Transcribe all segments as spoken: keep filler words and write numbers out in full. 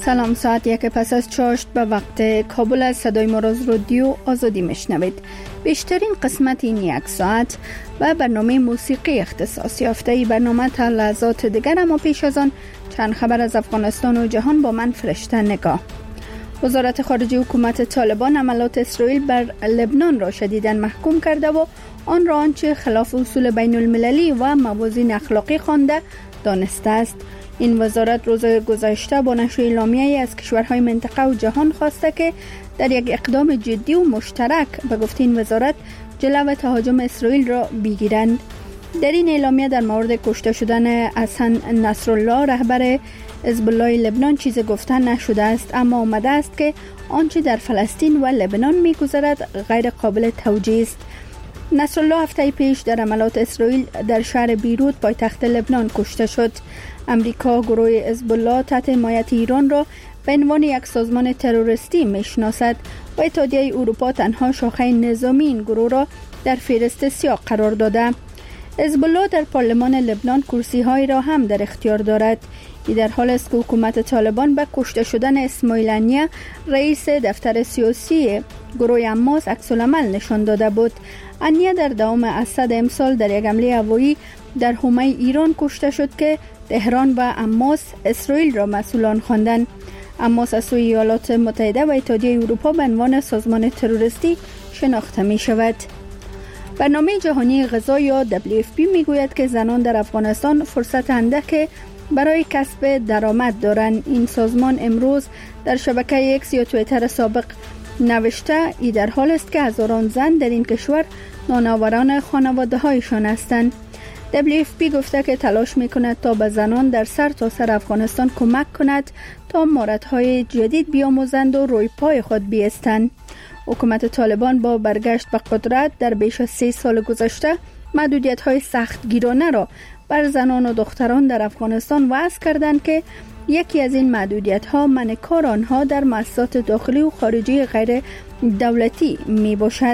سلام، ساعت یک پس از چاشت به وقت کابل از صدای ما را از رادیو آزادی میشنوید. بیشترین قسمت این یک ساعت و برنامه موسیقی اختصاص یافته برنامه تا لحظات دیگر، اما پیش از آن چند خبر از افغانستان و جهان با من فرشته نگاه. وزارت خارجه حکومت طالبان عملات اسرائیل بر لبنان را شدیداً محکوم کرده و آن را آنچه خلاف اصول بین المللی و موازین اخلاقی خوانده دانسته است. این وزارت روز گذشته با نشر اعلامیه‌ای از کشورهای منطقه و جهان خواسته که در یک اقدام جدی و مشترک به گفته این وزارت جلو تهاجم اسرائیل را بگیرند. در این اعلامیه در مورد کشته شدن حسن نصرالله رهبر حزب الله لبنان چیز گفته نشده است، اما آمده است که آنچه در فلسطین و لبنان می‌گذرد غیر قابل توجیه است. نصرالله هفته پیش در عملات اسرائیل در شهر بیروت پایتخت لبنان کشته شد. امریکا گروه حزب الله تحت حمایت ایران را به عنوان یک سازمان تروریستی میشناسد و اتحادیه اروپا تنها شاخه نظامی این گروه را در فهرست سیاه قرار داده. حزب الله در پارلمان لبنان کرسی های را هم در اختیار دارد. این در حال است که حکومت طالبان به کشته شدن اسماعیل هنیه رئیس دفتر سیاسی گروه حماس عکس‌العمل نشان داده بود. هنیه در دوام اسد امسال در یک حمله هوایی در حومه ایران کشته شد که تهران و حماس اسرائیل را مسئولان خواندند. حماس از سوی ایالات متحده و اتحادیه اروپا به عنوان سازمان تروریستی شناخته می شود. برنامه جهانی غذا یا دبلیو اف پی می گوید که زنان در افغانستان فرصت اندک برای کسب درآمد دارند. این سازمان امروز در شبکه اکس یا توییتر سابق نوشته ای در حال است که هزاران زن در این کشور نانآوران خانواده هایشان هستند. دبلیو اف پی گفته که تلاش میکند تا به زنان در سر تا سر افغانستان کمک کند تا مهارت‌های جدید بیاموزند و روی پای خود بایستند. حکومت طالبان با برگشت به قدرت در بیش از سه سال گذشته محدودیت‌های سختگیرانه را بر زنان و دختران در افغانستان وضع کردند که یکی از این محدودیت‌ها منع کار آنها در مؤسسات داخلی و خارجی غیر دولتی می باشد.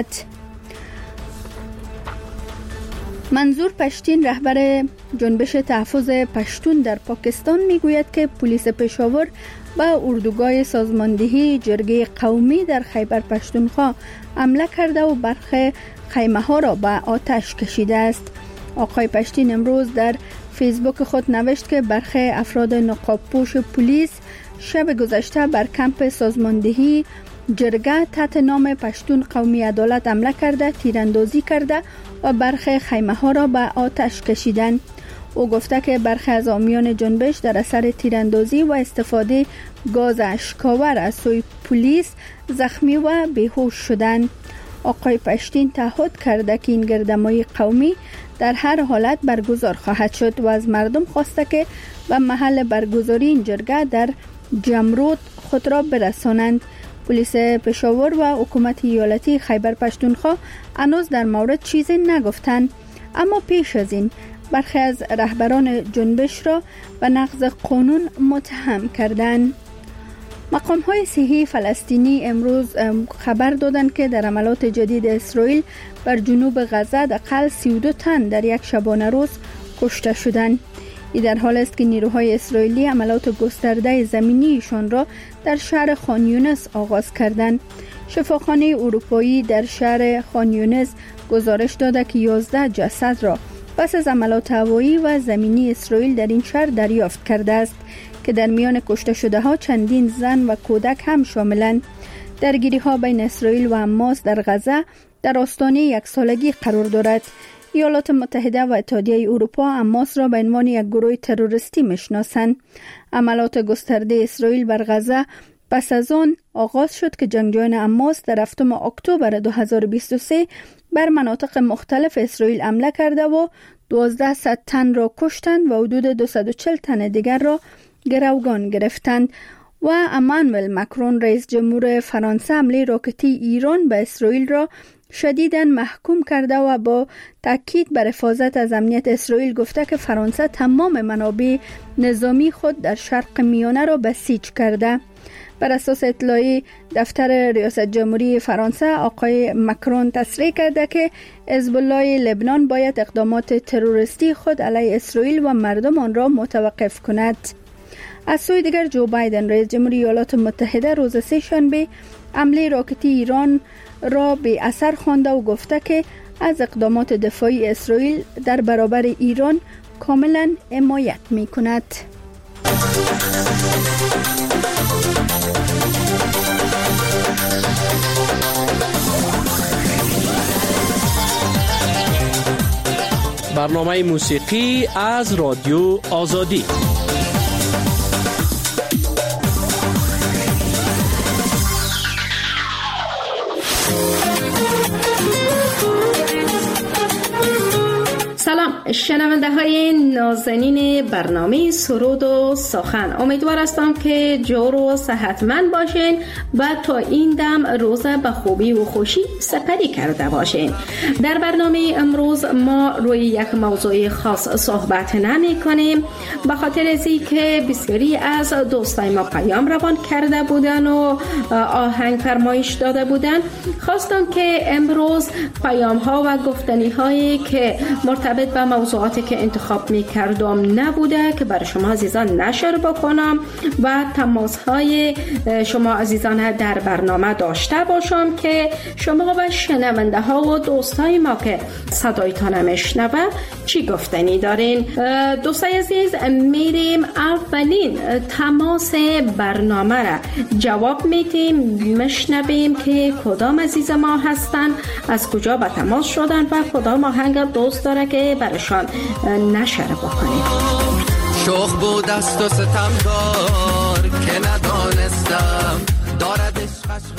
منظور پشتین رهبر جنبش تحفظ پشتون در پاکستان میگوید که پلیس پشاور به اردوگاه سازماندهی جرگه قومی در خیبر پشتونخوا حمله کرده و برخی خیمه ها را به آتش کشیده است. آقای پشتین امروز در فیسبوک خود نوشت که برخی افراد نقابپوش پلیس شب گذشته بر کمپ سازماندهی جرگه تحت نام پشتون قومی عدالت حمله کرده، تیراندازی کرده و برخی خیمه ها را به آتش کشیدند. او گفته که برخی از حامیان جنبش در اثر تیراندازی و استفاده گاز اشکاور از سوی پلیس زخمی و بیهوش شدند. آقای پشتین تعهد کرده که این گردهمایی قومی در هر حالت برگزار خواهد شد و از مردم خواسته که به محل برگزاری این جرگه در جمرود خود را برسانند. پلیس پشاور و حکومت ایالتی خیبر پشتونخوا هنوز در مورد چیزی نگفتند، اما پیش از این برخی از رهبران جنبش را به نقض قانون متهم کردند. مقام‌های صحی فلسطینی امروز خبر دادند که در عملات جدید اسرائیل بر جنوب غزه حداقل سی و دو تن در یک شبانه روز کشته شدند. این در حال است که نیروهای اسرائیلی عملات گسترده زمینیشان را در شهر خان یونس آغاز کردند. شفاخانه اروپایی در شهر خان یونس گزارش داده که یازده جسد را پس از عملات هوایی و زمینی اسرائیل در این شهر دریافت کرده است که در میان کشته شده ها چندین زن و کودک هم شاملند. درگیری ها بین اسرائیل و حماس در غزه در آستانه یک سالگی قرار دارد. ایالات متحده و اتحادیه اروپا حماس را به عنوان یک گروه تروریستی میشناسند. عملات گسترده اسرائیل بر غزه پس از آن آغاز شد که جنگجویان حماس در هفتم اکتبر دو هزار و بیست و سه بر مناطق مختلف اسرائیل حمله کرده و دوازده صد تن را کشتند و حدود دویست و چهل تن دیگر را گروگان گرفتند. و امانوئل مکرون رئیس جمهور فرانسه حمله راکتی ایران به اسرائیل را شدیداً محکوم کرده و با تاکید بر حفاظت از امنیت اسرائیل گفته که فرانسه تمام منابع نظامی خود در شرق میانه را بسیج کرده. بر اساس اطلاعی دفتر ریاست جمهوری فرانسه، آقای مکرون تصریح کرده که حزب الله لبنان باید اقدامات تروریستی خود علیه اسرائیل و مردم آن را متوقف کند. از سوی دیگر جو بایدن رئیس جمهوری ایالات متحده روز سه شنبه حمله راکتی ایران را به اثر خوانده و گفته که از اقدامات دفاعی اسرائیل در برابر ایران کاملا حمایت می کند. برنامه موسیقی از رادیو آزادی. سلام شنونده های نازنین برنامه سرود و سخن، امیدوار هستم که جور و صحتمند باشین و تا این دم روز به خوبی و خوشی سپری کرده باشین. در برنامه امروز ما روی یک موضوع خاص صحبت نمی کنیم، به خاطر ازی که بسیاری از دوستای ما پیام روان کرده بودن و آهنگ فرمایش داده بودن. خواستم که امروز پیام ها و گفتنی هایی که مرتبط به موضوعاتی که انتخاب می کردم نبوده که برای شما عزیزان نشر بکنم و تماس های شما عزیزان در برنامه داشته باشم که شما و شنونده ها و دوستای ما که صدایتان میشنوه چی گفتنی دارین. دوستای عزیز، میریم اولین تماس برنامه را جواب میدیم، میشنویم که کدام عزیز ما هستن، از کجا به تماس شدن و کدام آهنگ دوست داره که برشان نشر بکنیم. شوخ بود است و ستمگار که ندانستم دارد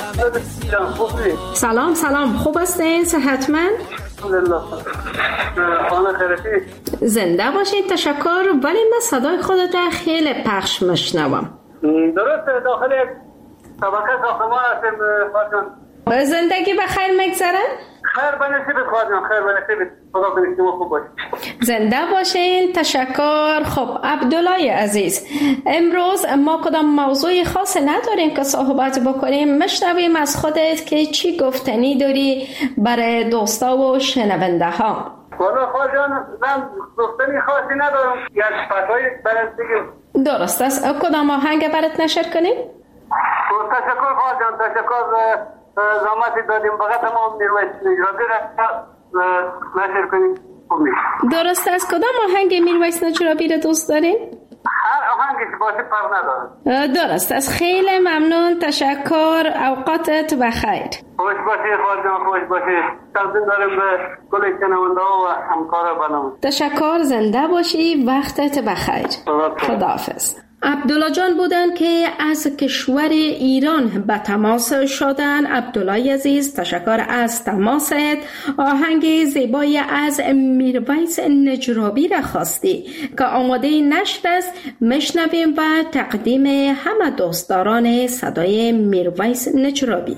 سلام سلام، خوب هستین؟ صحتمند؟ الحمدلله. خانه خیرتی زنده باشید. تشکر. ولی من صدای خودت خیلی پخش مشنوم. درسته، داخل یک طبقه ساختمان هستیم. خواهد زندگی بخیر میگذره؟ خیر بنصیبت خواهد جان، خیر بنصیبت. خدا کنید شما خوب باشید. زنده باشین. تشکر. خب عبدالله عزیز، امروز ما کدام موضوع خاصی نداریم که صحبت بکنیم، مشنویم از خودت که چی گفتنی داری برای دوستا و شنونده ها. والا خواهد جان، من گفتنی خاصی ندارم، یک فتوای برات بگم. درست است. کدام آهنگ برات نشر کنیم؟ تشکر خواهد جان، تشکر. زحمتی دادیم فقط تمام میرویس نجرابی را نشر کنیم. درست است. کدام آهنگ میرویس نجرابی را دوست دارین؟ هر آهنگی که باشه پر نداره. درست است. خیلی ممنون. تشکر. اوقاتت بخیر. خوش باشید خواهد جان، خوش باشید. تقدیم داریم به کل شنونده و همکار برنامه. تشکر. زنده باشی. وقتت بخیر. خداحافظ. عبدالله جان بودن که از کشور ایران به تماس شدن. عبدالله عزیز، تشکر از تماست. آهنگ زیبایی از میرویس نجرابی را خواستی که آماده نشر است. مشنویم و تقدیم همه دوستداران صدای میرویس نجرابی.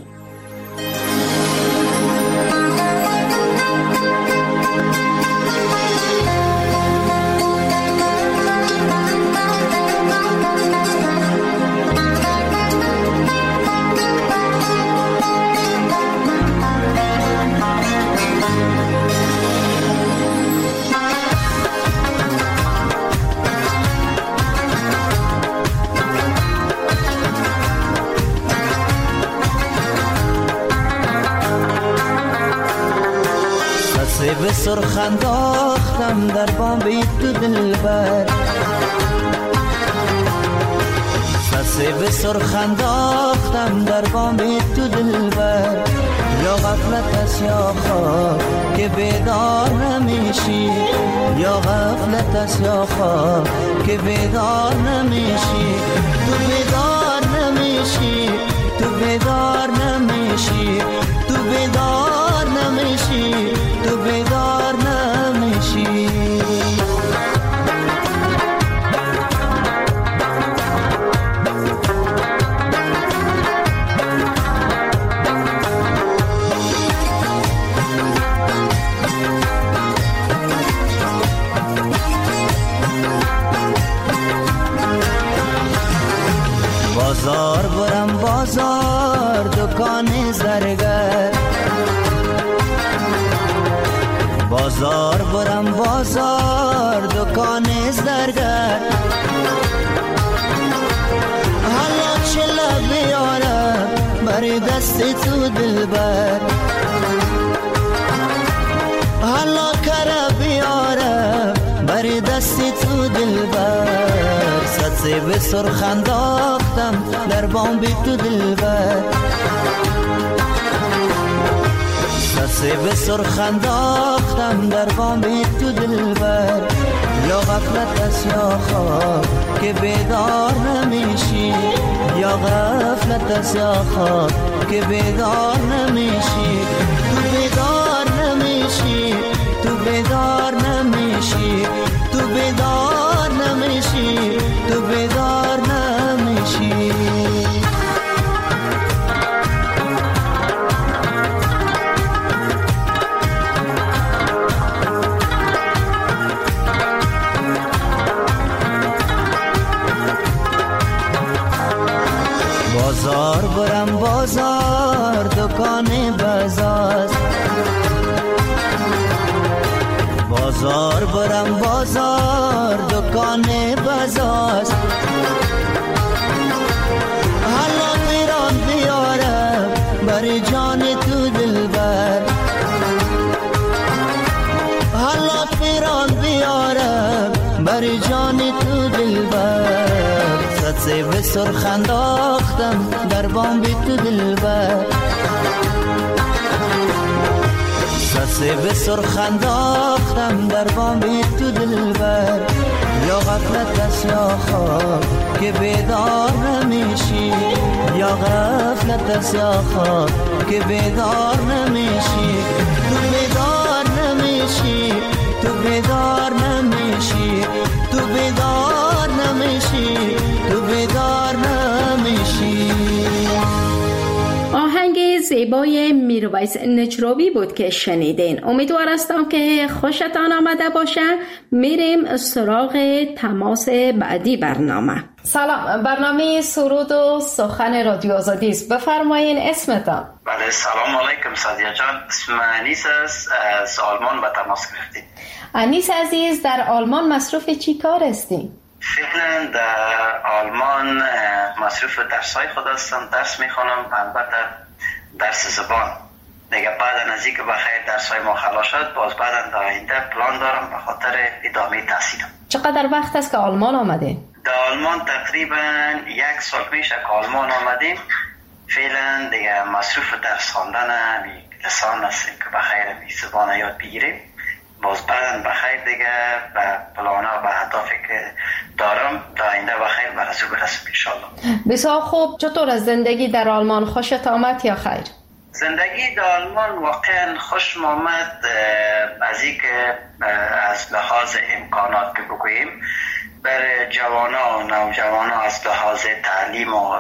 به سرخ انداختم در بام تو دلبر، سسه به سرخ انداختم در بام تو دلبر. یا غفلت است یا خواب که بیدار نمیشی، یا غفلت است یا خواب که بیدار نمیشی. تو بیدار نمیشی، تو بیدار نمیشی، تو بیدار نمیشی، تو بیدار نمیشی. بازار برم بازار دکان زرگر، بازار برم بازار دکان زرگر. بر دست تو دلبر حالا کره بیارم بر دست تو دلبر صد سیب سرخ انداختم در بام بی تو دلبر صد سیب سرخ انداختم در بام بی تو دلبر یا غفلت است یا خواب که بیدار نمیشی یا غفلت است یا خواب که بیدار نمیشی تو بیدار نمیشی تو بیدار نمیشی تو بیدار نمیشی تو بیدار نمیشی بازار برم بازار دکان بازار بازار برم بازار دکان بازار حالا میرم بیارم بر جان تو دلبر حالا میرم بیارم بر جان تو دلبر صد سیب سرخ انداختم در بام بی تو دلبر صد سیب سرخ انداختم در بام بی تو دلبر یا غفلت است یا خواب که بیدار نمیشی یا غفلت است یا خواب که بیدار نمیشی تو بیدار نمیشی تو بیدار نمیشی تو بیدار نمیشی تو بیدار نمیشی. آهنگ زیبای میرویس نجرابی بود که شنیدین. امیدوار هستم که خوشتان آمده باشه. میریم سراغ تماس بعدی برنامه. سلام، برنامه سرود و سخن رادیو آزادی است. بفرمایین اسمتان. بله، سلام علیکم سادیا جان. اسم انیس است، از آلمان به تماس گرفتید. انیس عزیز، در آلمان مصروف چی کار هستی؟ فعلا در آلمان مصروف درسای خود هستم، درس میخونم، البته درس زبان. دیگه بعد از اینکه بخیر درسای ما خلاص شد، باز بعد در آینده پلان دارم به خاطر ادامه تحصیلم. چقدر وقت است که آلمان آمده؟ در آلمان تقریبا یک سال میشه که آلمان آمدیم. فعلا دیگه مصروف درس خواندن همین لسان هستیم که بخیر همین زبان یاد بگیریم. باز بعداً بخیر دیگه به پلانا و به اهدافی که دارم در آینده بخیر برازو برسیم انشالله. بسیار خوب. چطور از زندگی در آلمان؟ خوشت آمد یا خیر؟ زندگی در آلمان واقعا خوش آمد، از این که از لحاظ امکانات که بگوییم بر جوانا و نوجوانا از لحاظ تعلیم و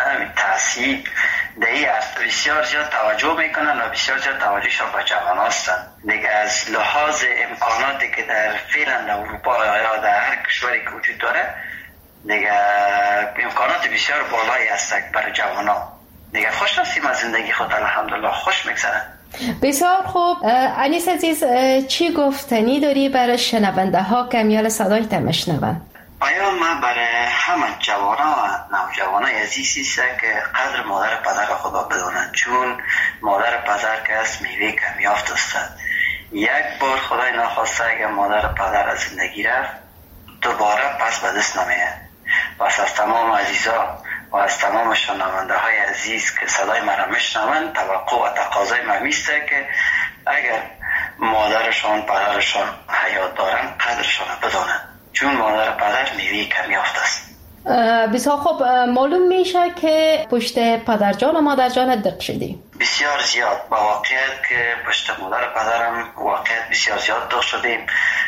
تحصیل دیگه بسیار زیاد توجه میکنن و بسیار زیاد توجهشان به جوان هستن. دیگه از لحاظ امکاناتی که در فعلا در اروپا یا در هر کشوری که وجود داره دیگه امکانات بسیار بالایی هست برای جوان ها. دیگه خوش هستیم از زندگی خود، الحمدلله خوش میگذره. بسیار خوب. انیس عزیز، چی گفتنی داری برای شنونده ها که میال صدای تمشنون؟ پیام من برای همه جوانا و نوجوانا عزیزی است که قدر مادر پدر خدا بدونن، چون مادر پدر که از میوه کمیافت است. یک بار خدای نخواسته اگر مادر پدر از زندگی رفت دوباره پس به دست نمیاد. پس از تمام عزیزا و از تمام شنونده های عزیز که صدای مرا میشنوند توقع و تقاضای من میسته که اگر مادرشان پدرشان حیات دارن قدرشان بدونن، چون مادر پدر میوه کمیافت است. بسیار خوب. معلوم میشه که پشت پدر جان و مادر جان دق شدی؟ بسیار زیاد. با واقعیت که پشت مادر پدرم واقعیت بسیار زیاد دق شدیم،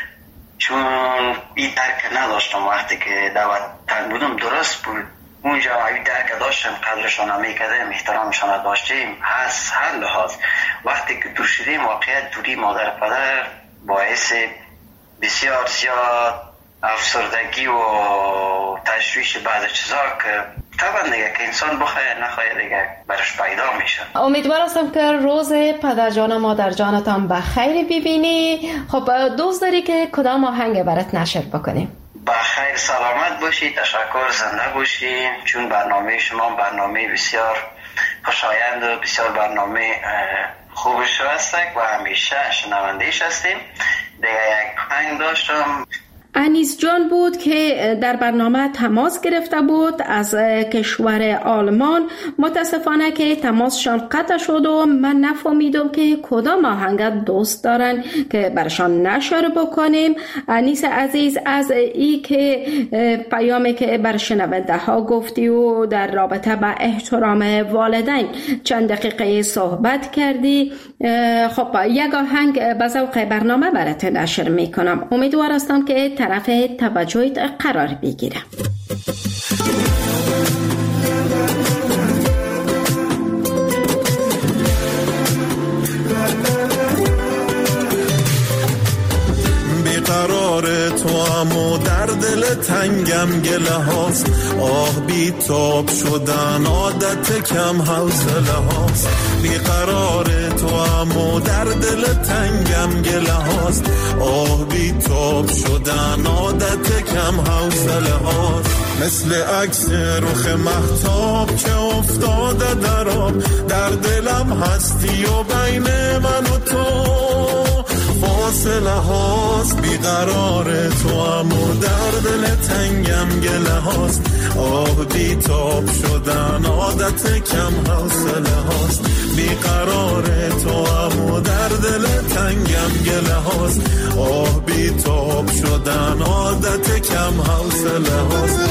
چون این درک نداشتم. وقتی که در وطن بودم درست بود، اونجا این درک داشتم، قدرشان هم میکردیم، احترامشان داشتیم. هست هر لحاظ وقتی که دور شدیم واقعیت دوری مادر پدر باعث بسیار زیاد افسردگی و تشویش بعض چیزا که طبعا دیگه که انسان بخواه نخواه دیگه برش پیدا میشه. امیدوار هستم که روز پدر جان و مادر جانتان بخیر ببینی. خب دوست داری که کدام آهنگ برات نشر بکنیم؟ بخیر سلامت باشی، تشکر، زنده باشی، چون برنامه شما برنامه بسیار خوشایند و بسیار برنامه خوبش هست و همیشه شنوندهش هستیم. دیگه یک پنگ داشتم. انیس جان بود که در برنامه تماس گرفته بود از کشور آلمان. متاسفانه که تماسشان قطع شد و من نفهمیدم که کدام آهنگ دوست دارن که برشان نشر بکنیم. انیس عزیز، از ای که پیامی که بر شنونده ها گفتی و در رابطه با احترام والدین چند دقیقه صحبت کردی، خب یک آهنگ به ذوق برنامه برات نشر میکنم. امیدوار هستم که طرف توجهت قرار بگیره. بیقرار تو امو در دل تنگم گله هاست، آه بی تاب شدن عادت کم حوصله هاست. بیقرار تو امو در دل تنگم گله هاست، آه بی تاب شدن عادت کم حوصله هاست. مثل عکس رخ مهتاب که افتاده در آب، در دلم هستی و بین من و تو فاصله هاست. بیقرار تو امو در دل تنگم گله هاست، آه بی تاب شدن عادت کم حوصله هاست. بیقرار تو امو در دل تنگم گله هاست، آه بی تاب شدن عادت کم حوصله هاست.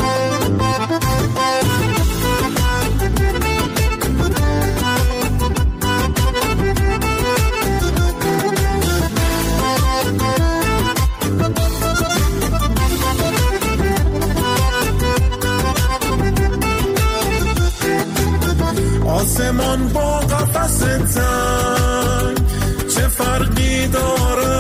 آسمان با قفس تنگ چه فرقی داره؟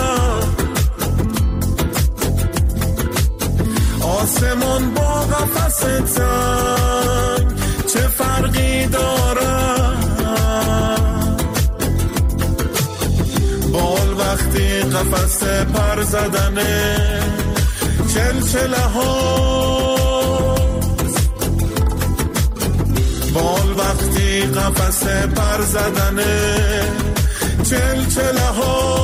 آسمان با قفس تنگ چه فرقی داره؟ بال وقتی قفس پر زدنه چلچله ها، بال وقتی قفس پر زدنه چلچله ها.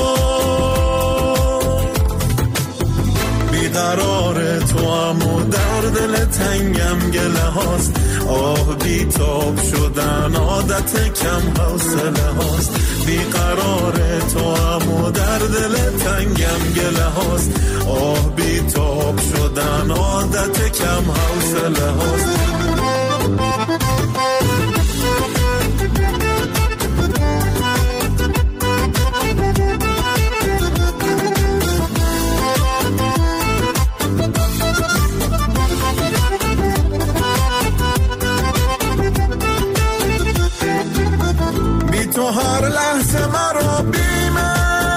بیقرار تو امو در دل تنگم گله هاست، آه بی تاب شدن عادت کم حوصله هاست. بیقرار تو امو در دل تنگم گله هاست، آه بی تاب شدن عادت کم حوصله هاست. تو هر لحظه مرا بیمه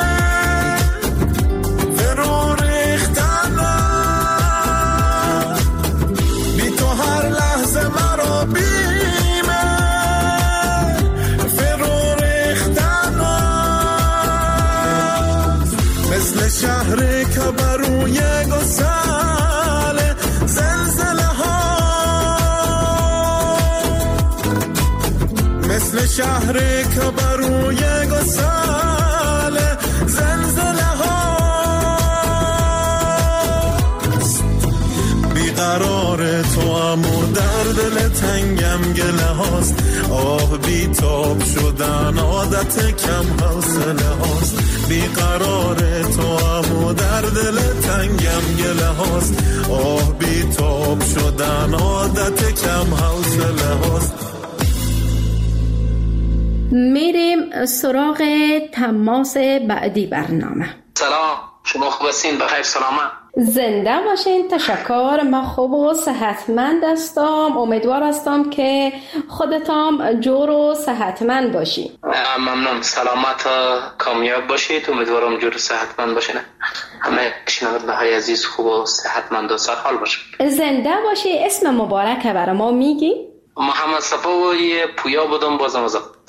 فرو ریختنه، بی تو هر لحظه مرا بیمه فرو ریختنه. مثل شهری که بروی گسل زلزله ها، مثل شهری که بروی گسل زلزله ها. بیقرار تو امو در دل تنگم گله هاست، آه بی تاب شدن عادت کم حوصله هاست. بیقرار تو امو در دل تنگم گله هاست، آه بی تاب شدن عادت کم حوصله هاست. میریم سراغ تماس بعدی برنامه. سلام، شما خوب هستین؟ بخیر سلامت؟ زنده باشین. تشکر، من خوب و صحتمند هستم. امیدوار هستم که خودتان جور و صحتمند باشین. ممنون، سلامت و کامیاب باشید. امیدوارم جور و صحتمند باشین. همه شنونده های عزیز خوب و صحتمند و سرحال باشین. زنده باشی. اسم مبارک برای ما میگی؟ محمد صفا و یه پویا بودم، بازم از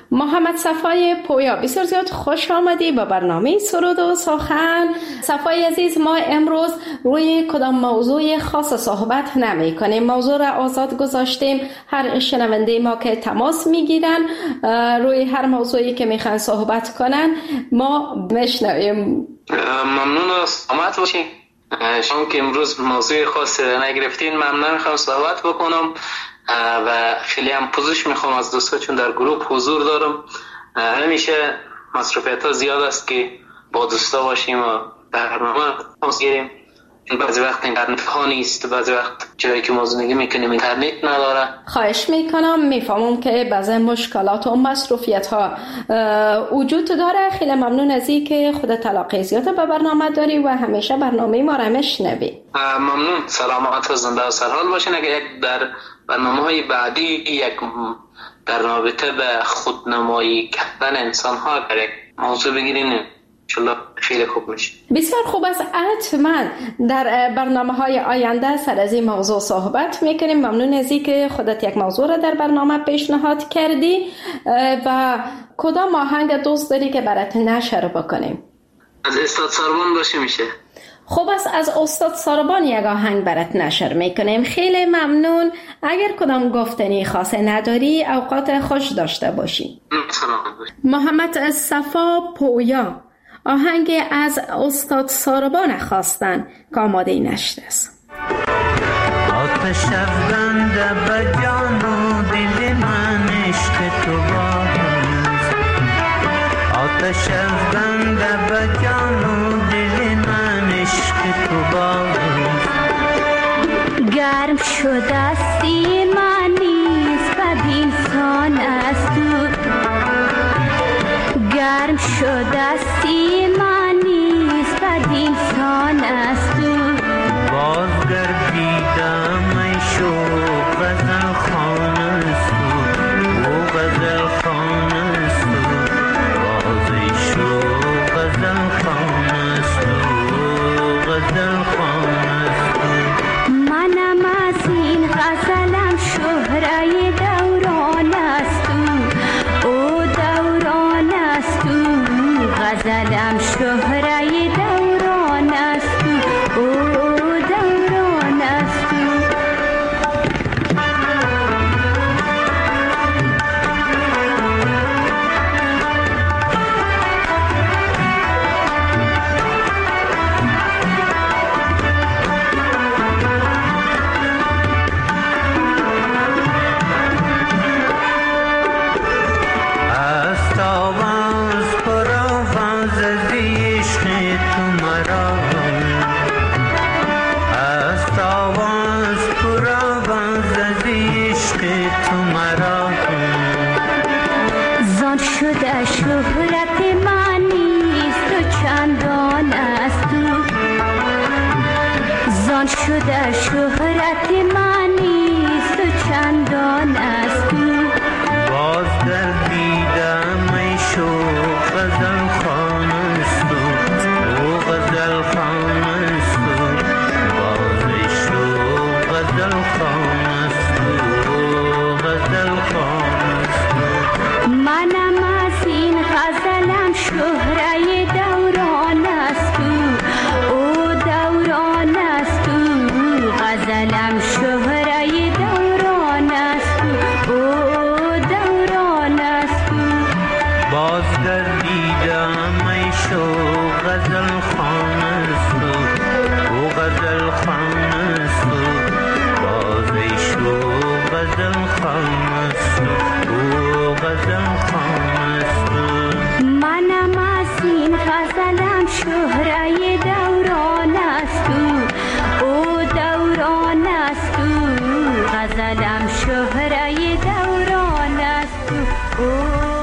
محمد صفای پویا، بسیار زیاد خوش آمدی به برنامه سرود و سخن. صفای عزیز، ما امروز روی کدام موضوع خاص صحبت نمی کنیم، موضوع را آزاد گذاشتیم. هر شنونده ما که تماس میگیرن روی هر موضوعی که میخوان صحبت کنن ما بشنویم. ممنون از سلامت باشین. شما که امروز موضوع خاص نگرفتین، من نمیخوام صحبت بکنم و خیلی هم پوزش میخوام از دوستا، چون در گروه حضور دارم. همیشه مصروفیت ها زیاد است که با دوستا باشیم و برنامه تماس گیریم. بعضی وقت اینترنت ها نیست، بعضی وقت جایی که ما زندگی میکنیم اینترنت نداره. خواهش میکنم، میفهمم که بعضی مشکلات و مصروفیت ها وجود داره. خیلی ممنون از این که خودت علاقه زیاد به برنامه داری و همیشه برنامه ما را میشنوی. ممنون، سلامت و زنده و سرحال باشین. اگر یک در برنامه های بعدی یک در رابطه به خودنمایی کردن انسان ها در یک موضوع بگیرین، انشالله خیلی خوب میشه. بسیار خوب است. حتما در برنامه های آینده سر از این موضوع صحبت میکنیم. ممنون از اینکه خودت یک موضوع را در برنامه پیشنهاد کردی. و کدام آهنگ دوست داری که برات نشر بکنیم؟ از استاد ساربان باشه میشه. خوب است، از استاد ساربان یک آهنگ برات نشر میکنیم. خیلی ممنون. اگر کدام گفتنی خاصی نداری، اوقات خوش داشته باشی. محمد صفا پویا، آهنگ از استاد ساربان خواستن که آماده نشده است. آتش افکنده به جان و دل من عشق تو باز، آتش افکنده به جان و دل من عشق تو باز، گرم شده سیما نیست بد انسان است تو، گرم شده سیما نیست بد انسان است تو، باز گردیدم ای شوق غزل خوان است تو، او غزل خوان است تو، باز ای شوق غزل خوان است تو، غزل خوان است تو، منم از این غزلم شهره دوران است تو، او دوران است تو، غزلم شهره دوران است تو، او دوران است تو. شده شهرت من نیست و چندان است تو، باز در دیدم ای شوق غزل خوان است تو، او غزل خوان است تو، باز ای شوق غزل خوان است تو، او غزل خوان است تو، منم از این غزلم شهره دوران است تو، او دوران است تو، غزلم شهره دوران است تو، او دوران است تو، باز در دیدم ای شوق غزل خوان است تو، او غزل خوان است تو، باز ای شوق غزل خوان است تو، او غزل خوان است تو، منم از این غزلم شهره دوران است تو، او دوران است تو، غزلم شهره دوران است تو، او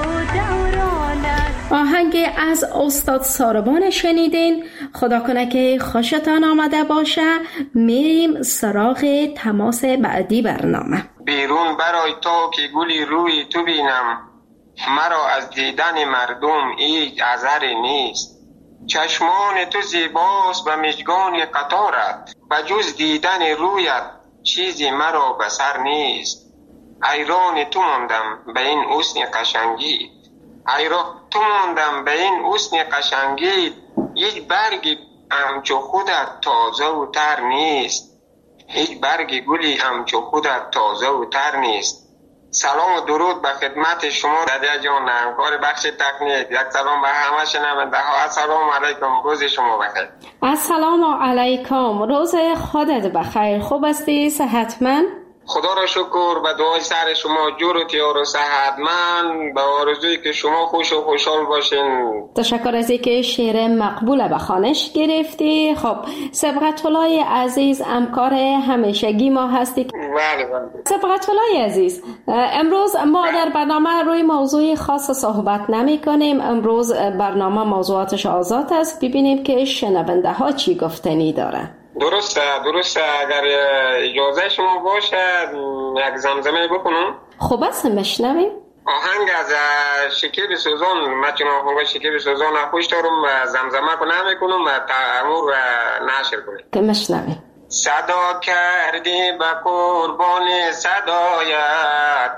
دوران است. آهنگ از استاد ساربان شنیدین. خدا کنه که خوشتان آمده باشه. میریم سراغ تماس بعدی برنامه. بیرون برای تو که گلی روی تو بینم، مرا از دیدن مردم هیچ اثری نیست، چشمان تو زیباست و مژگان قطارت، و جز دیدن رویت چیزی مرا بسر نیست، ایران تو ماندم به این حسن قشنگی، ایران تو ماندم به این حسن قشنگی، هیچ برگی همچو خودت تازه و تر نیست، هیچ برگ گلی همچو خودت تازه و تر نیست. سلام و درود به خدمت شما رادیو جان، همکار بخش تکنیک. یک سلام به همه شنونده ها. السلام علیکم، روز شما بخیر. السلام علیکم، روز خودت بخیر. خوب هستی؟ صحتمند؟ خدا را شکر، به دعای سر شما جور و تیار و صحتمند، به آرزویی که شما خوش و خوشحال باشین. تشکر از اینکه شعر مقبول به خوانش گرفتی. خب صبغت الله عزیز همکار همیشگی ما هستی. بله بله. صبغت الله عزیز، امروز ما در برنامه روی موضوع خاص صحبت نمی کنیم. امروز برنامه موضوعاتش آزاد است، ببینیم که شنونده ها چی گفتنی داره. درسته درسته. اگر اجازه شما باشه یک زمزمه بکنم. خوب است، مشنویم. آهنگ از شکیب سوزان، من چون آهنگ شکیب سوزان خوش دارم و زمزمه کنم میکنم و تعمور نشر کنم که مشنویم. صدا کردی به قربان صدایت،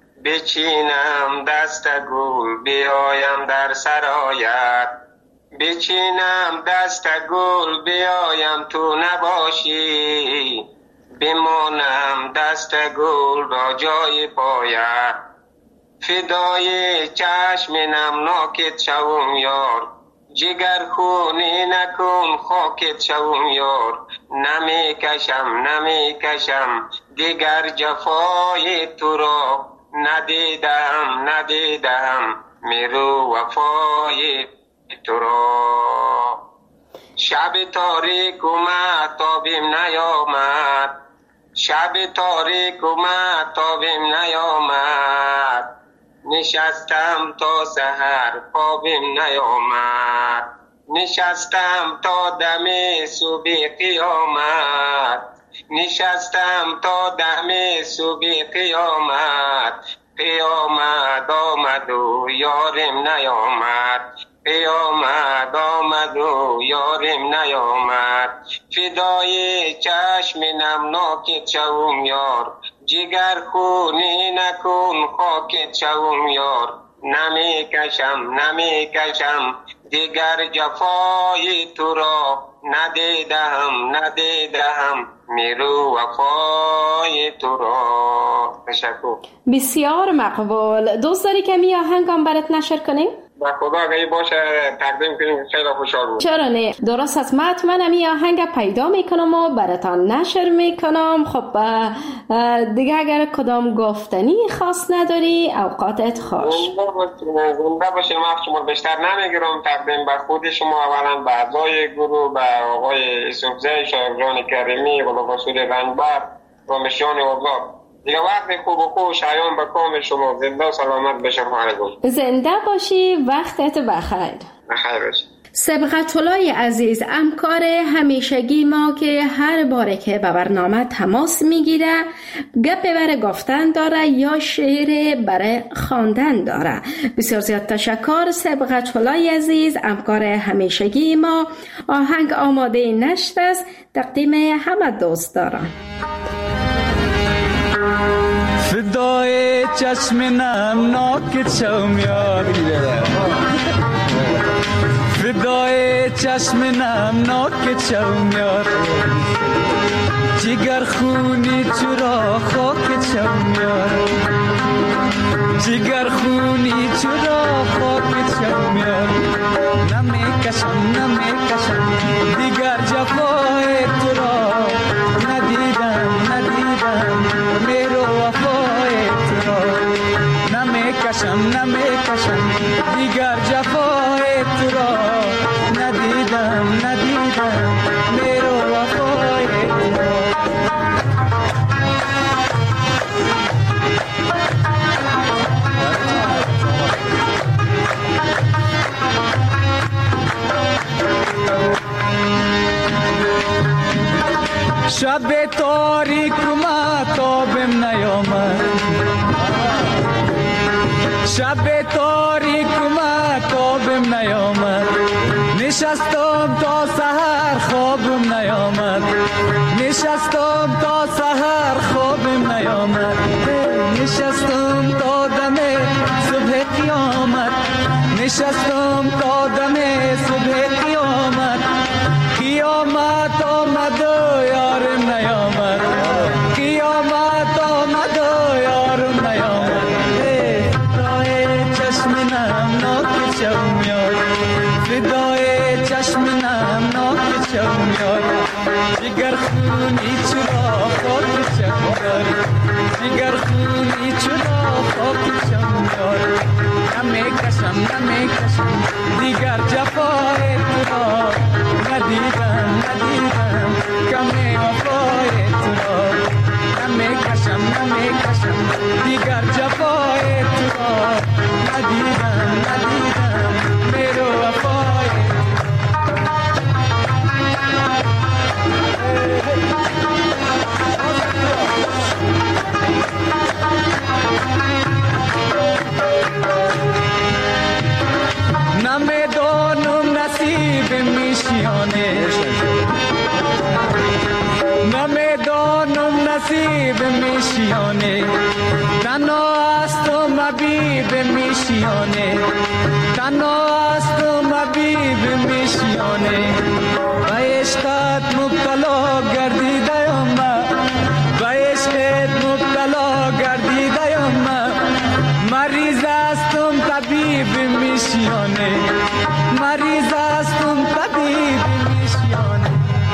بچینم دست گل بیایم در سرایت، بچینم دست گل بیایم تو نباشی، بمانم دست گل را جای پایت، فدای چشم نمناکت شوم یار، جگر خونی نکن خاکت شوم یار، نمی کشم نمی کشم دیگر جفای تو را، ندیدم ندیدم میرو وفای تو را. شب تاریک اومد تابیم نیامد، شب تاریک اومد تابیم نیامد، نشستم تا سحر خوابیم نیامد، نشستم تا دم صبح قیامت، نشستم تا دم صبح قیامت، قیامت آمد و یارم نیامد، قیامت آمد و یارم نیامد، فدای چشم نمناکت شوم یار، جگر خونی نکن خاکت شوم یار، نمی کشم نمی کشم دیگر جفای تو را، ندیدم ندیدم میرو وفای تو را. تشکر. بسیار مقبول. دوست داری که می آهنگم برات نشر کنیم؟ با خدا اگه باشه تقدیم کنیم، خیلی خوشحال بود. چرا نه؟ درست است، من حتما می آهنگ پیدا میکنم و براتان نشر میکنم. خب دیگه اگر کدام گفتنی خاص نداری اوقاتت خوش. زنده باشیم. وقت شما بیشتر نمیگیرم. تقدیم به خود شما، اولا به اعضای گروه، به آقای یوسفزی شایان کریمی، غلام رسول رنگبر و مشیان آزاد. دیگه وقت خوب و خوب شایان به کام شما. زنده و سلامت بشم. زنده باشی، وقتت بخیر. بخیر باشی. صبغت الله عزیز همکار همیشگی ما که هر باره که به برنامه تماس میگیره گپ برای گفتن داره یا شعر برای خواندن داره. بسیار زیاد تشکر صبغت الله عزیز همکار همیشگی ما. آهنگ آماده نشر است، تقدیم همه دوست دارم. فدای چشم نمناکت شوم یار، فدای چشم نمناکت شوم یار، جگر خونی چرا خاکت شوم یار، جگر خونی چرا خاکت شوم یار، نمی کشم نمی کشم دیگر جفای تو را، ندیدم ندیدم میرو وفای تو را، نمی کشم نمی کشم دیگر جفای تو را، ندیدم ندیدم میرو وفای تو را. شب تاریک ماتابم نیامد، شب تاریک ماتابم نیامد، نشستم تا سحر خوابم نیامد، نشستم تا سحر خوابم نیامد، نشستم تا دم صبح قیامت، قیامت آمد و یارم نیامد، قیامت آمد و یارم نیامد. فدای چشم نمناک شوم یار، فدای چشم نمناک شوم یار. جگر خونی چرا خاک شوم یار، جگر خونی چرا خاک شوم یار. نمیکشم نمیکشم دیگر جفای تو را، ندیدم ندیدم کم وفای تو را. نمیکشم نمیکشم دیگر جفای تو را، ندیدم ندیدم میرو وفای نمیدانم نصیب میشیانه، نمیدانم نصیب میشیانه. تنها است و مبیب میشیانه، تنها است و مبیب میشیانه. و عشقت مبتلا گردیدم من، و عشقت مبتلا گردیدم من. مریض استم طبیب میشیانه، مریض استم طبیب میشیانه.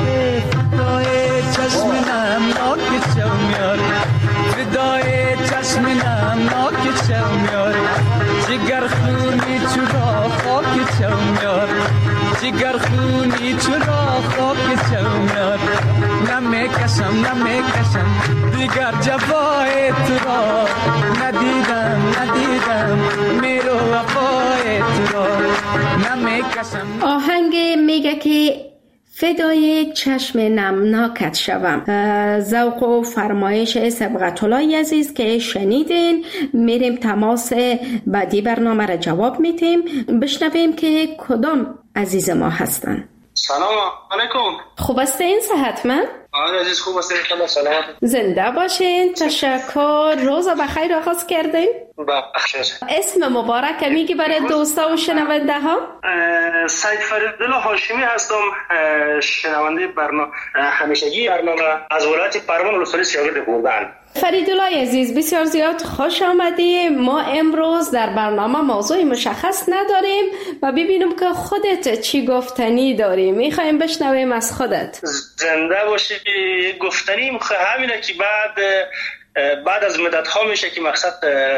فدای چشم نمناک شوم یار، فدای چشم نمناک شوم یار. جگر خونی چرا خاک شوم یار، جگر خونی چرا خاک شوم یار. نمیکشم نمیکشم دیگر جفای تو را، ندیدم ندیدم میرو وفای تو را. نمیکشم. آهنگ میگه که فدای چشم نمناکت شوم، ذوق و فرمایش صبغت الله عزیز که شنیدین. میریم تماس بعدی برنامه را جواب میتیم، بشنویم که کدام عزیز ما هستن. سلام علیکم. خوب هستین؟ صحتمند؟ آره عزیز خوب هستین؟ خدا سلامت. زنده باشین. تشکر. روز بخیر آغاز کردین؟ بخیر. اسم مبارک میگی برای دوستا و شنونده ها؟ سید فریدالله هاشمی هستم، شنونده برنامه همیشگی برنامه از ولایت پروان ولسوالی شاگرد بودن. فریدالله عزیز بسیار زیاد خوش آمدی. ما امروز در برنامه موضوع مشخص نداریم و ببینیم که خودت چی گفتنی داری. میخوایم بشنویم از خودت. زنده باشی. گفتنیم همینه که بعد بعد از مدت ها میشه که مقصد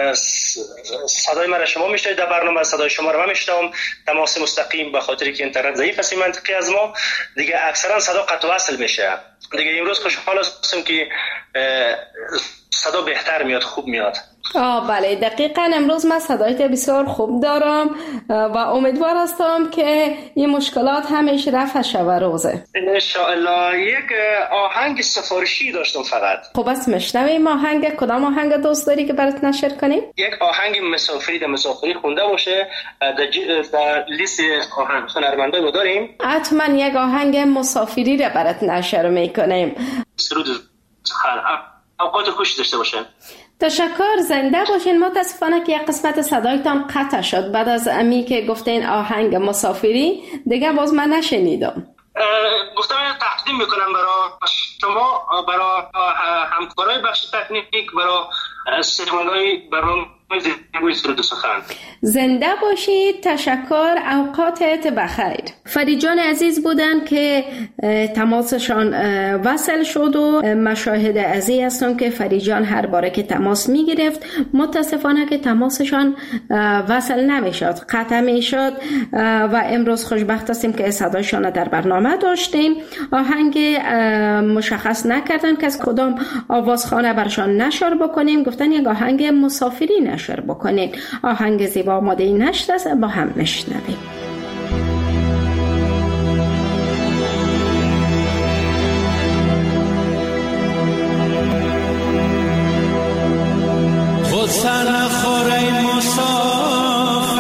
صدای من شما میشنوید در برنامه، صدای شما رو من میشنوم تماس مستقیم، به خاطر که اینترنت ضعیف است منطقی از ما دیگه اکثرا صدا قطع و وصل میشه. دیگه امروز خوشحال هستم که صدا بهتر میاد، خوب میاد. آه بله دقیقاً امروز من صدایت بسیار خوب دارم و امیدوار هستم که این مشکلات همیشه رفع شود روزه. انشاءالله. یک آهنگ سفارشی داشتم فقط. خب بس میشنویم. آهنگ کدام آهنگ دوست داری که برات نشر کنیم؟ یک آهنگ مسافری در مسافری خونده باشه در لیست آهنگ هنرمندای ما داریم. حتما یک آهنگ مسافری رو برات نشر میکنیم. سرود خیر. اوقات خوش داشته باشه. تشکر. زنده باشین. متاسفانه که یک قسمت صدایتان قطع شد بعد از امی که گفتین آهنگ مسافری، دیگه باز من نشنیدم. گفتم تقدیم میکنم برای شما، برای همکارای بخش تکنیک، برای سرمایه‌های برنامه زنده باشید. تشکر. اوقاتت بخیر. فریجان عزیز بودن که تماسشان وصل شد و مشاهده ازی هستم که فریجان هر باره که تماس می گرفت متاسفانه که تماسشان وصل نمیشد، قطع میشد و امروز خوشبخت هستیم که صدایشان در برنامه داشتیم. آهنگ مشخص نکردن که از کدام آوازخانه برشان نشر بکنیم، گفتن یک آهنگ مسافری نشر بکنید. آهنگ زیبا آماده نشت است، با هم نشنویم. غصه نخور ای مسافر،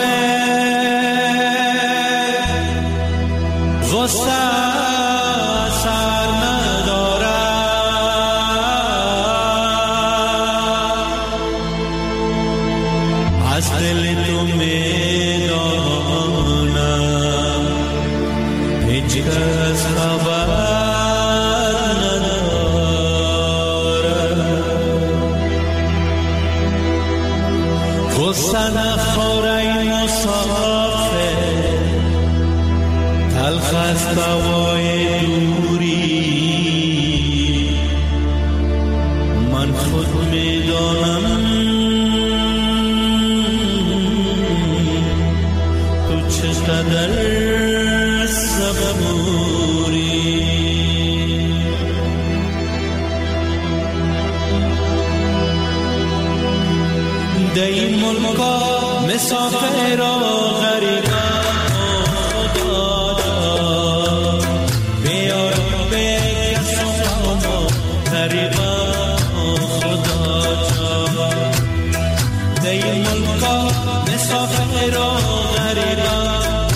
غصه سر ندارد، از دل تو میدانم از دوای دوری من خود میدانم تو چقدر صبوری. در این ملکا مسافر و غریبا خدا جا بیار به کسان و غریبا خدا جا. در این ملکا مسافر و غریبا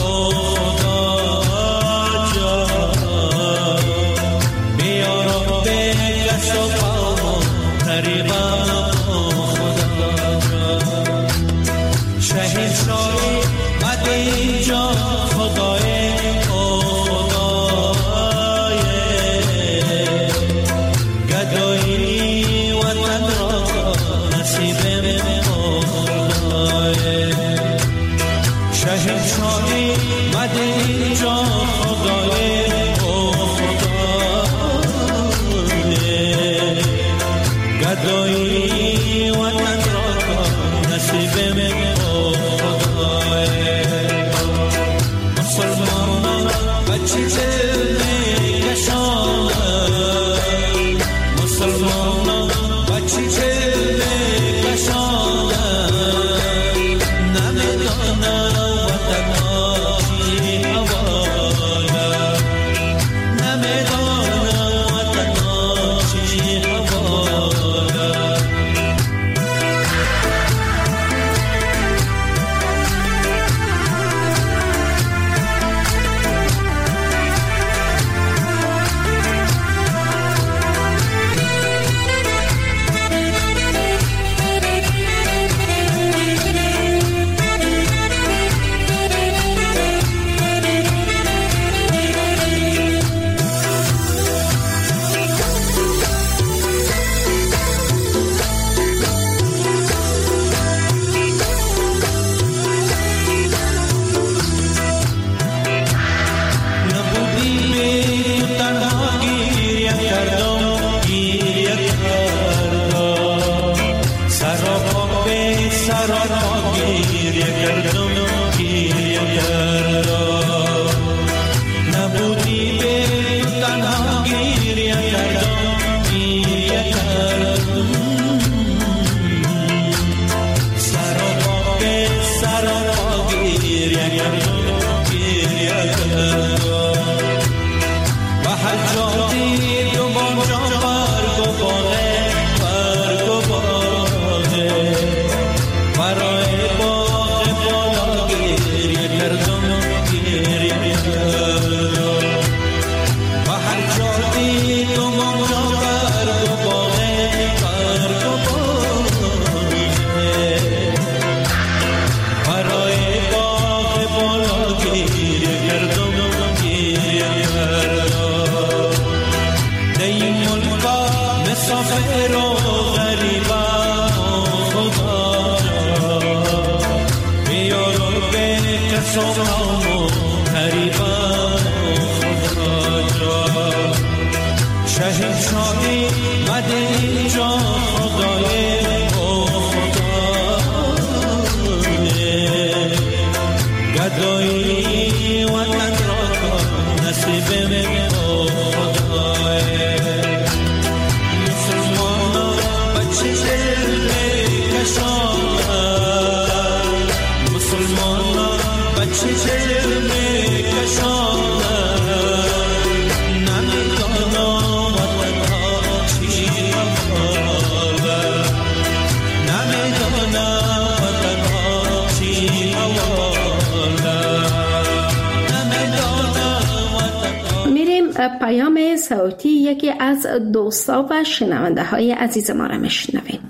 پیام صوتی یکی از دوستا و شنونده های عزیز ما را میشنویم.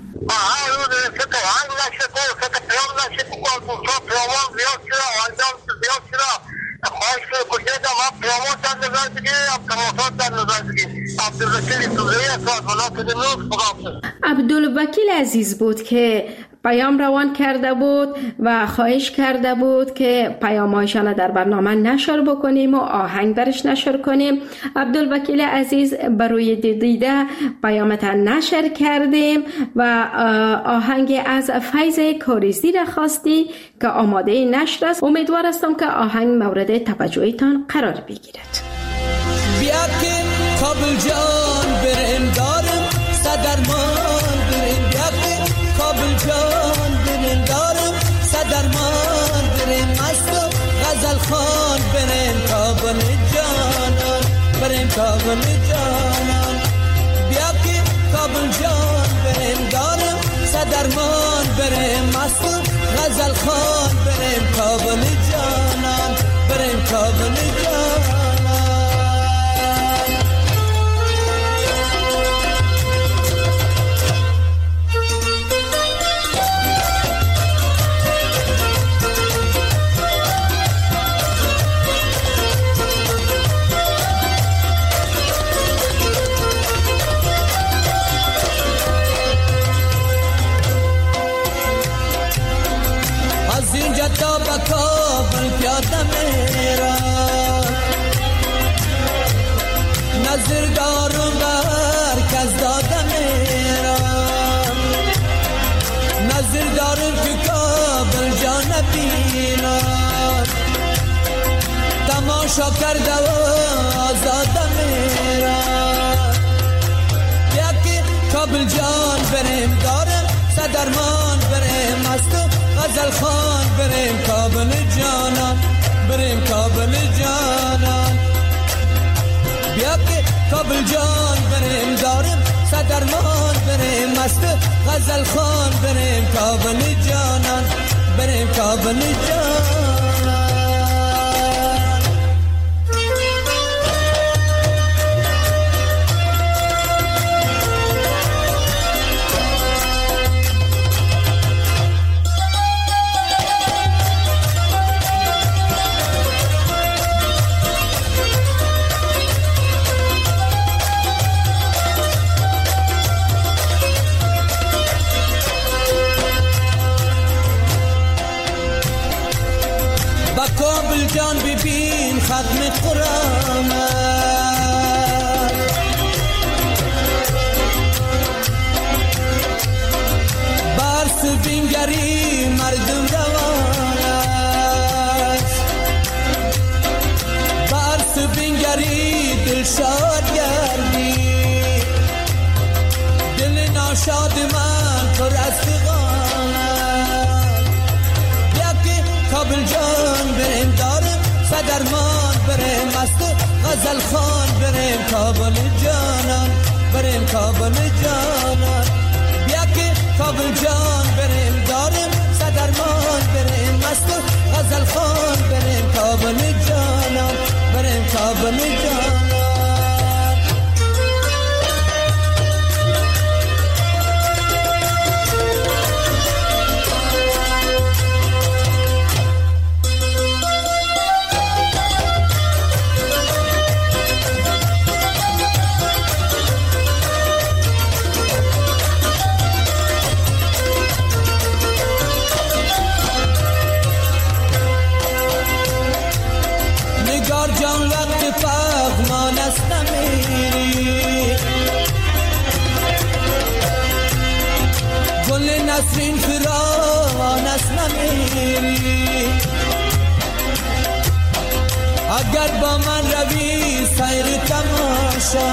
عبدالوکیل عزیز بود که پیام روان کرده بود و خواهش کرده بود که پیام‌هایشان در برنامه نشر بکنیم و آهنگ برش نشر کنیم. عبدالوکیل عزیز بروی دیده پیامتان نشر کردیم و آهنگ از فیض کاریزی را خواستی که آماده نشر است. امیدوار هستم که آهنگ مورد توجهتان قرار بگیرد. بیا که کابل جان بریم دارم صدرمان بریم، بیا که کابل جان بریم دارم صدرمان بریم، مست و غزل خان بریم کابل جانان بریم کابل جانان، بیا که کابل جان بریم دارم صدرمان بریم، مست و غزل خان بریم کابل جانان بریم کابل جانان. تا با کابل پیاده میرم، نظر دارم بر کس داده میرم، نظر دارم که کابل جان بینم، تماشا کرده و آزاده میرم، یکی کابل جان بریم دارم صدرمان بریم، مست غزل خان بریم کابل جانان بریم کابل جانان، بیا که کابل جان بریم داریم صدرمان بریم، مست غزل خان بریم کابل جانان بریم کابل جانان. کابل جان ببین ختم قرآن برس بینگری مردم روان است، برس بینگری دل شاد گردی، دل ناشاد من پر از فغان است، بیا که کابل جان بریم دارم صدرمان بریم، مست غزل خان بریم کابل جانان بریم کابل جانان، بیا که کابل جان بریم دارم صدرمان بریم، مست غزل خان بریم کابل جانان بریم کابل جانان. جان وقت پغمان است نمیری، گل نسرین فراوان است نمیری، اگر با من روی سیر تماشا،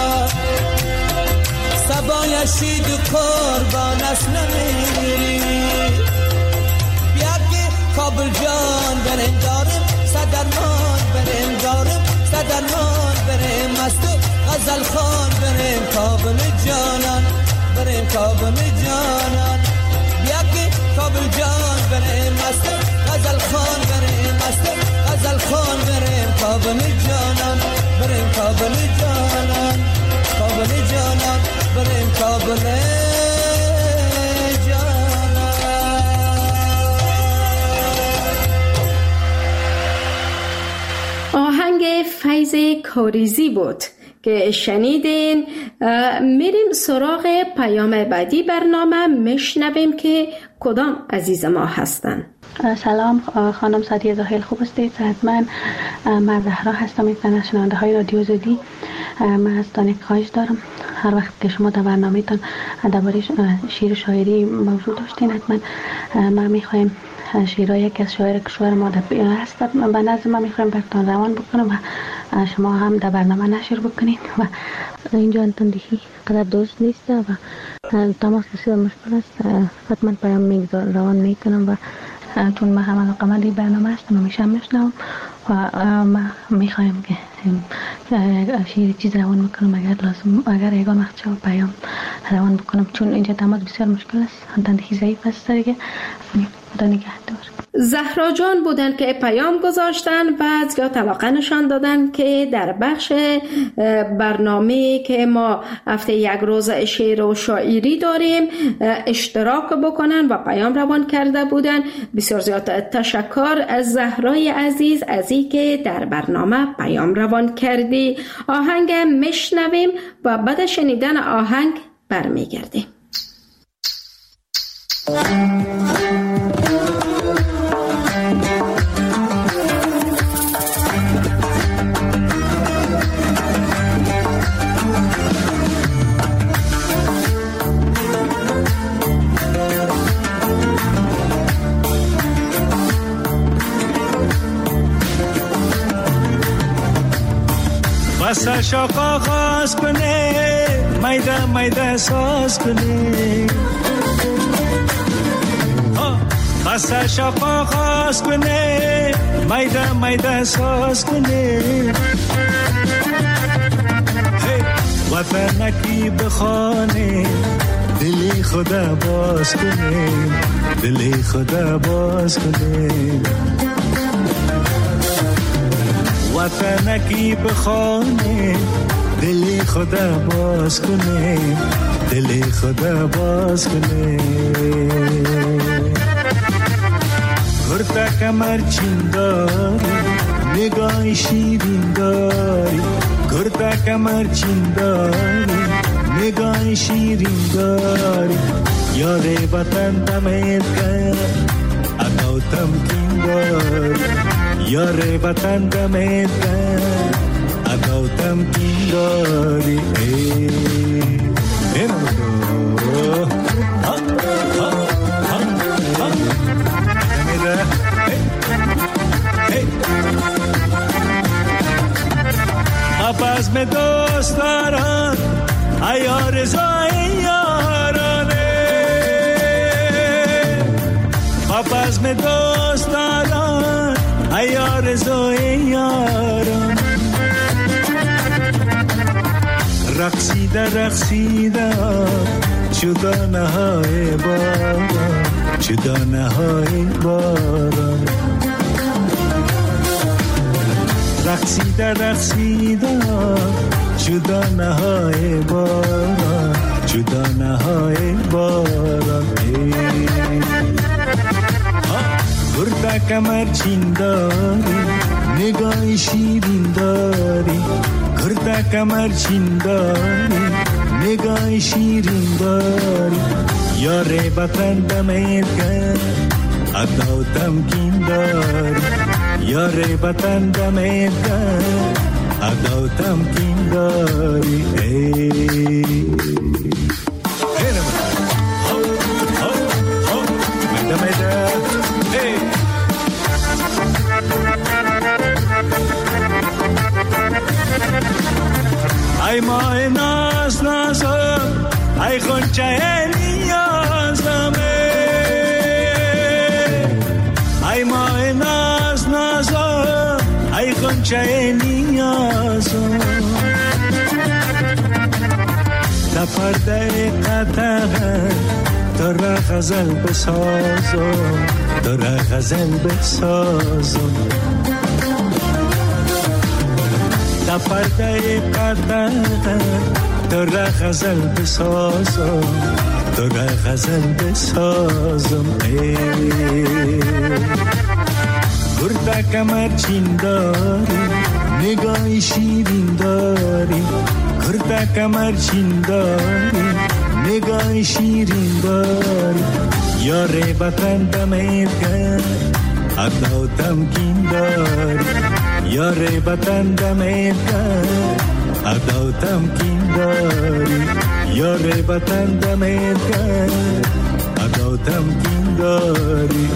سبای شید و قربان است نمیری، بیا که کابل جان بریم دارم صدرمان بریم دارم صدرمان بریم، مست غزل خان بریم کابل جانان بریم کابل جانان، بیا که کابل جان بریم، مست غزل خان بریم، مست غزل خان بریم کابل جانان بریم کابل جانان کابل جانان بریم کابل جانان. آهنگ فیض کاریزی بود که شنیدین. میریم سراغ پیام بعدی برنامه، میشنویم که کدام عزیز ما هستند؟ سلام خانم سعدیه زاهل، خوب هستید؟ صحتمند. من زهرا هستم، یک از شنونده های رادیو آزادی. من از تان خواهش دارم هر وقت که شما در برنامه‌تان درباره شعر شاعری موضوع داشتین، حتما ما می‌خوایم شعرهای یک از شاعر کشور ما در هست به نظر ما می‌خوایم براتون روان بکنم و شما هم در برنامه نشر بکنید و اینجا انتندهی قدر درست نیست و تماس بسیار مشکل است. حتما پیام میگذار روان میکنم و چون ما هم علاقه‌مند این برنامه هستم همیشه میشنوم و ما میخوایم که شیر چیز روان بکنم اگر لازم اگر یگان وقت شما پیام روان بکنم، چون اینجا تماس بسیار مشکل است، انتندهی ضعیف است دیگه. خدا نگهدار. زهرا جان بودن که پیام گذاشتن و یا طبقه نشان دادن که در بخش برنامه که ما هفته یک روز شعر و شاعری داریم اشتراک بکنن و پیام روان کرده بودن. بسیار زیاد تشکر از زهرای عزیز از این که در برنامه پیام روان کردی. آهنگ میشنویم و بعد شنیدن آهنگ برمیگردیم. بسش آغاز کنه میده میده ساز کنه، بسش آغاز کنه میده میده ساز کنه، وطنکی بخانه دلی خدا باز کنه، دلی خدا باز کنه، وطنکی بخانه دلی خدا باز کنه، دلی خدا باز کنه. گرتا کمر چین داری نگاه شیرین داری، گرتا کمر چین داری نگاه شیرین داری، یار وطن دمید کرد اگو تمکین داری، یار وطن دمید کرد اگو تمکین داری. ای ای نمو ها ها ها ها نمیده ای آپاس میں دوست داران ایار زای یارانه، آپاس میں دوست داران ایار زای یارانه، رقصیده رقصیده چدا نهای باران، چدا نهای باران، رقصیده رقصیده چدا نهای باران، چدا نهای باران. گرتا کمر چین داری نگاه شیرین داری، گرتا کمر چین داری نگاه شیرین داری، یار وطن دمید کرد ادو تمکین داری، یار وطن دمید کرد ادو تمکین داری. ای ای ماه ناز نازم ای خونچه نیازمه، ای ماه ناز نازم ای خونچه نیازم، تا پرده قطعه تو را غزل بسازم، تو را غزل بسازم، تا پرده قطعه تو را غزل بسازم، تو را غزل بسازم. ای گرتا کمر چین داری نگاه شیرین داری، گرتا کمر چین داری نگاه شیرین داری، یار وطن دمت کرد ادا تمکین داری یار وطن دمت کرد ادا تمکین داری یار وطن دمت کرد ادا تمکین داری.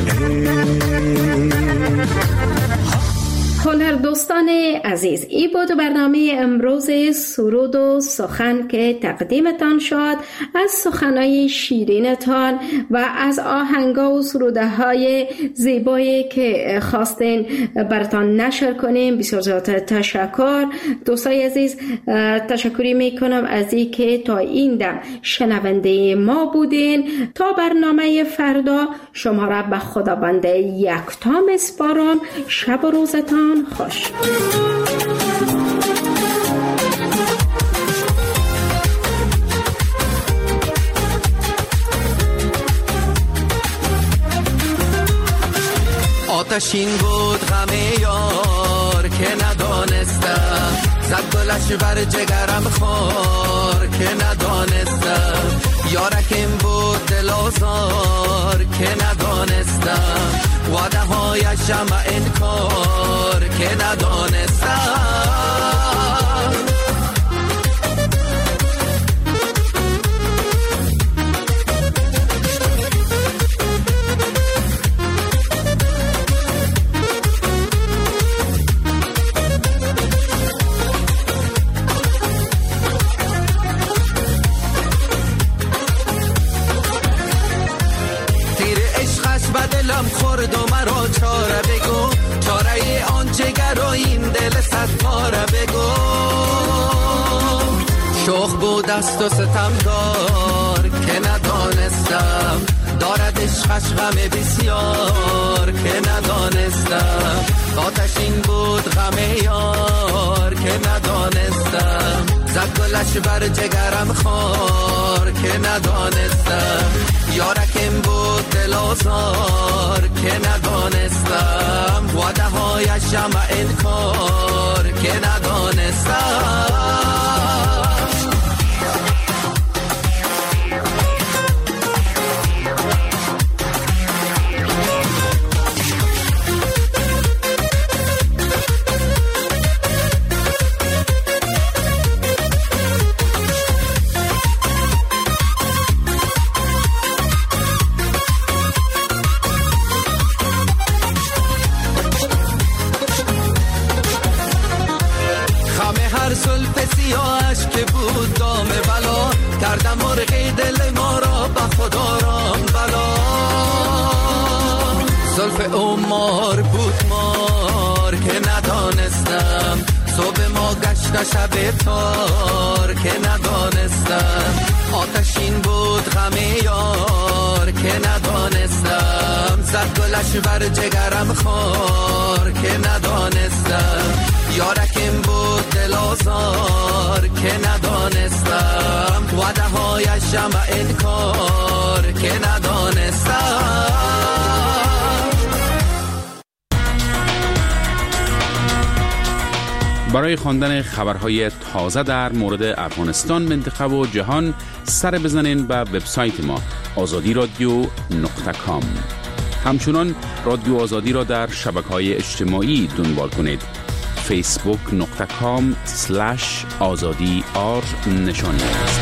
هنر دوستان عزیز، این بود برنامه امروز سرود و سخن که تقدیمتان شد از سخنهای شیرینتان و از آهنگا و سروده های زیبایی که خواستین براتان نشر کنیم. بسیار زیاد تشکر دوستای عزیز. تشکری میکنم از این که تا این دم شنونده ما بودین. تا برنامه فردا شما را به خداوند یکتا میسپارم. شب و روزتان خوش. آتشین بود غم یار که ندانستم، زد گلش بر جگرم خار که ندانستم، یارکم بود دل آزار که ندانستم، وعده هایشم انکار که ندانستم. خورد و مرا چاره بگو، چاره آن جگر و این دل صد پاره بگو. شوخ بود است و ستمگار که ندانستم، دارد عشقش غم بسیار که ندانستم. آتشین بود غم یار که ندانستم، زد گلش بر جگرم خار که ندانستم، یارکم بود دل آزار که ندانستم، وعده هایشم انکار که ندانستم. که بود دام بلا، کردم مرغی دل ما را به خدا رام بلا. زلف عمار بود مار که ندانستم، صبح ما گشت شب تار که ندانستم. آتشین بود غم یار که ندانستم، زد گلش بر جگرم خار که ندانستم، یارکم بود دل آزار که ندانستم، وعده هایشم انکار که ندانستم. برای خواندن خبرهای تازه در مورد افغانستان، منطقه و جهان سر بزنین به وبسایت ما آزادی رادیو نقطه کام. همچنان رادیو آزادی را در شبکه‌های اجتماعی دنبال کنید. فیسبوک نقطه کام سلش آزادی آر نشانی است.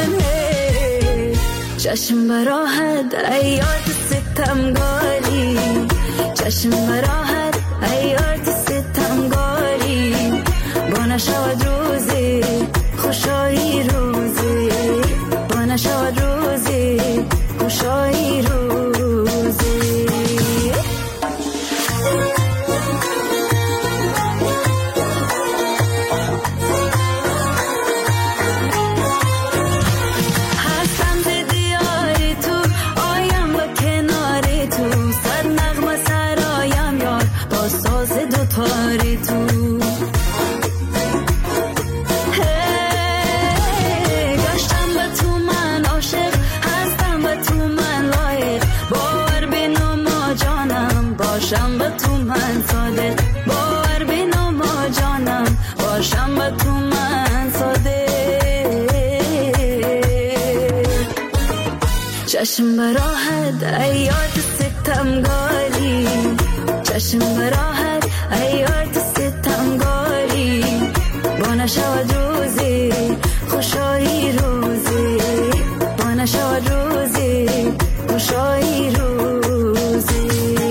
چشم براحت ایات ستم گالی چشم براحت ایار تو ستمگاری با نشود روزی خوشایی روزی با نشود روزی خوشایی روزی هستم ز دیاری تو آیم با کناری تو صد نغمه سرایم یار با ساز دوتاری تو باشم با تو من صادق باور بینو ما جانم باشم با تو من صادق چشم براحت ایار تو ستمگاری چشم براحت ایار تو ستمگاری با نشود روزی خوشایی روزی با نشود روزی خوشایی روزی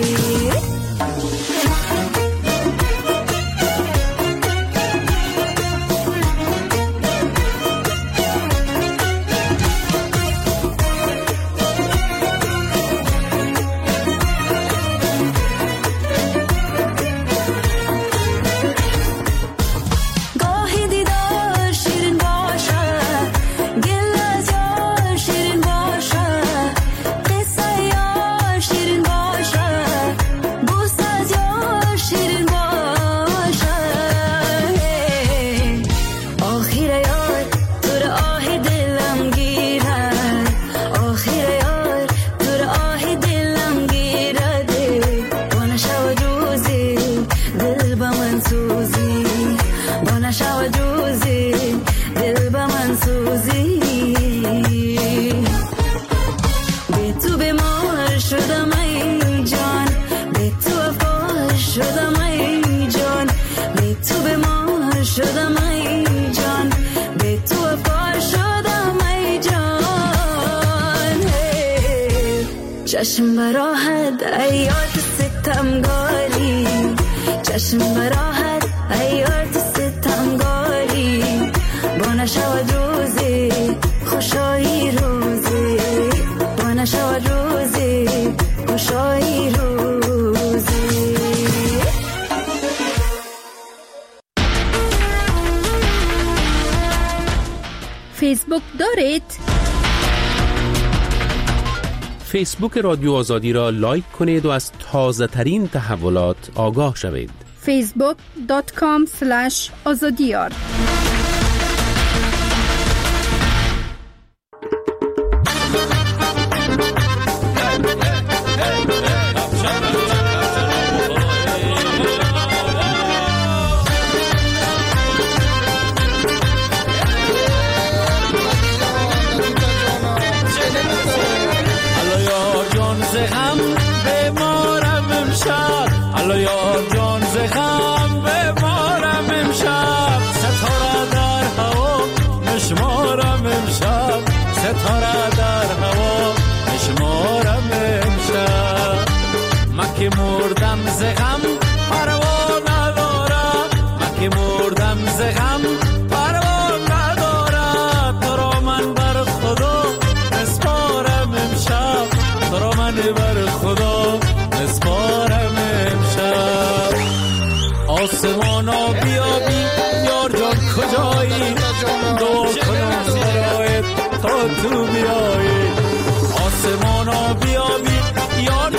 چشم براحت ایار تو ستمگاری چشم براحت ایار تو ستمگاری با نشود روزی خوشایی روزی با نشود روزی خوشایی روزی فیسبوک دارید؟ فیسبوک رادیو آزادی را لایک کنید و از تازه ترین تحولات آگاه شوید. فیسبوک دات کام اسلش آزادیار که مردم ز غم پروا ندارم من که مردم ز غم پروا ندارم تو را من بر خدا نسپارم امشب تو را من بر خدا نسپارم امشب آسمانا بیابی یار جان کجایی دعا کنم برایت تا تو بیایی آسمانا بیابی یار